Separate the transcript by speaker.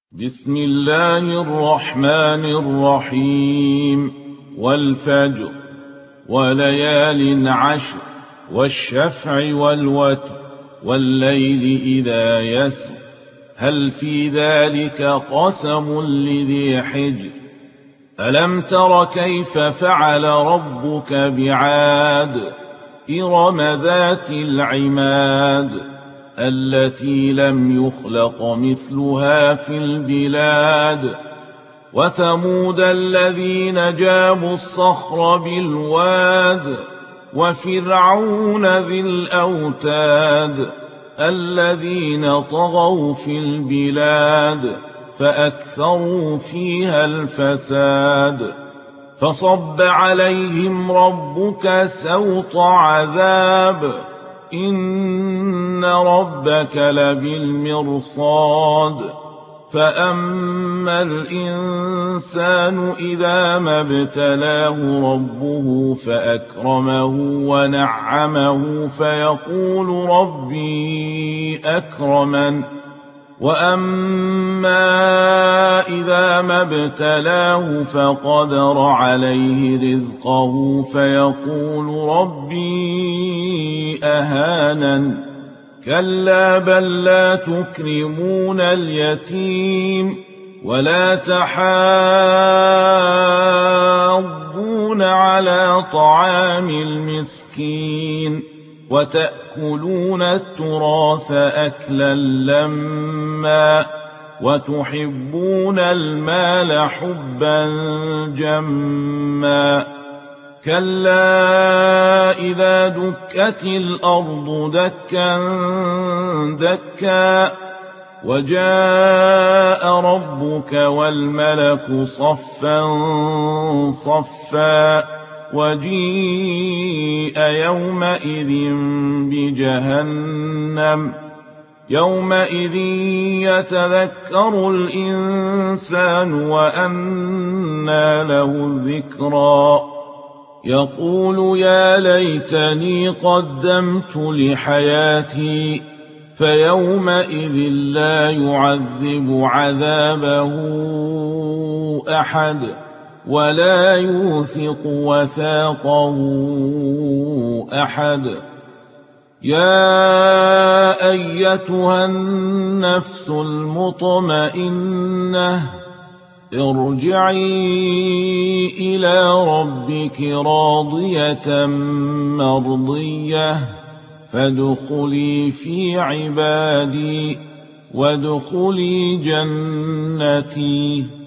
Speaker 1: بسم الله الرحمن الرحيم والفجر وليال عشر والشفع والوتر والليل إذا يسر هل في ذلك قسم لذي حجر ألم تر كيف فعل ربك بعاد إرم ذات العماد التي لم يخلق مثلها في البلاد وثمود الذين جابوا الصخر بالواد وفرعون ذي الأوتاد الذين طغوا في البلاد فأكثروا فيها الفساد فصب عليهم ربك سوط عذاب إن ربك لبالمرصاد فأما الإنسان إذا ما ابتلاه ربه فأكرمه ونعمه فيقول ربي أكرمن وأما إذا ما ابتلاه فقدر عليه رزقه فيقول ربي أهانن كلا بل لا تكرمون اليتيم ولا تحاضون على طعام المسكين وتأكلون التراث أكلا لما وتحبون المال حبا جما كلا إذا دكت الأرض دكا دكا وجاء ربك والملك صفا صفا وجيء يومئذ بجهنم يومئذ يتذكر الإنسان وأنى له الذكرى يقول يا ليتني قدمت لحياتي فيومئذ لا يعذب عذابه أحد ولا يوثق وثاقه أحد يا أيتها النفس المطمئنة ارجعي إلى ربك راضية مرضية فادخلي في عبادي وادخلي جنتي